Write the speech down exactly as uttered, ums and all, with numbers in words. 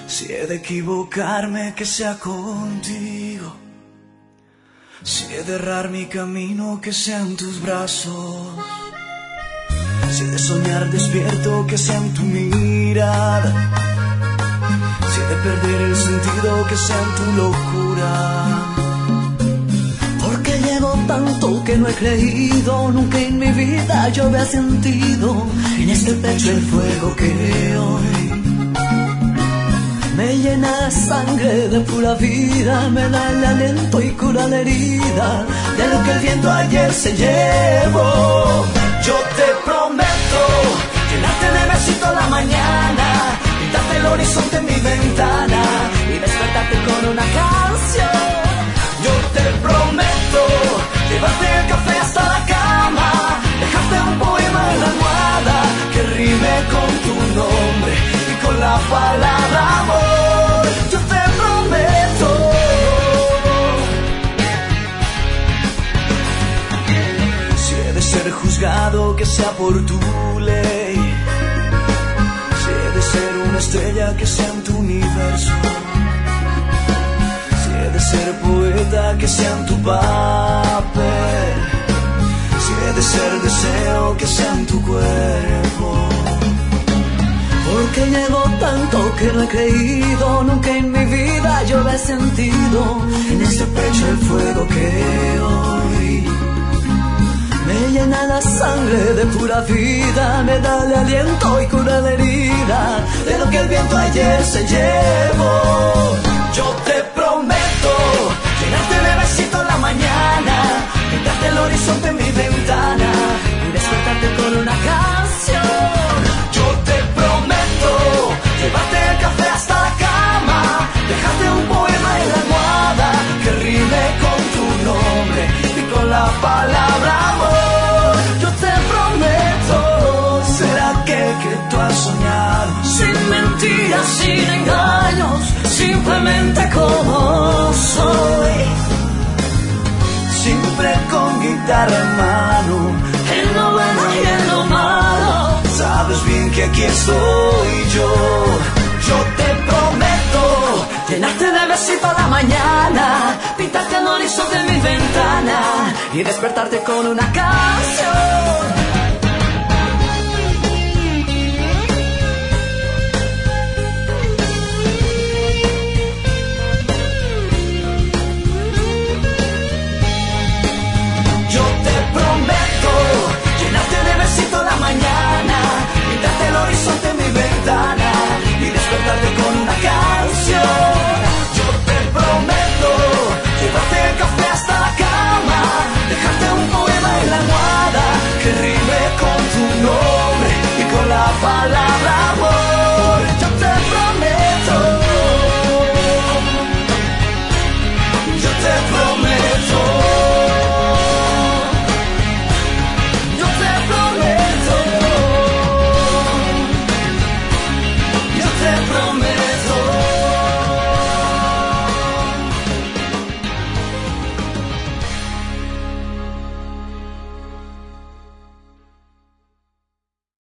Si he de equivocarme, que sea contigo. Si he de errar mi camino, que sea en tus brazos. Si he de soñar despierto, que sea en tu mirada. Si he de perder el sentido, que sea en tu locura. Porque llevo tanto que no he creído, nunca en mi vida yo había sentido en este pecho el fuego que hoy me llena la sangre de pura vida, me da el aliento y cura la herida de lo que el viento ayer se llevó. Yo te prometo llenarte de besitos la mañana, pintarte el horizonte en mi ventana y despertarte con una canción. Yo te prometo llevarte el café hasta la cama, dejarte un poema en la almohada que rime con tu nombre y con la palabra amor. Yo te prometo. Si he de ser juzgado, que sea por tu ley. Si he de ser una estrella, que sea en tu universo. Si he de ser poeta, que sea en tu papel. Si he de ser deseo, que sea en tu cuerpo. Porque llevo tanto que no he creído, nunca en mi vida yo he sentido en este pecho el fuego que hoy me llena la sangre de pura vida, me da el aliento y cura la herida de lo que el viento ayer se llevó. Yo te prometo llenarte de besitos la mañana, pintarte el horizonte en mi ventana y despertarte con una canción. Yo te prometo llevarte el café hasta la cama, dejarte un poema en la almohada que rime con tu nombre y con la palabra amor. Yo te prometo ser aquel que tú has soñado, sin mentiras, sin engaños, simplemente como soy, siempre con guitarra en mano, en lo bueno y en lo malo. Sabes bien que aquí estoy yo. Yo te prometo llenarte de besitos a la mañana, pintarte el horizonte en mi ventana y despertarte con una canción.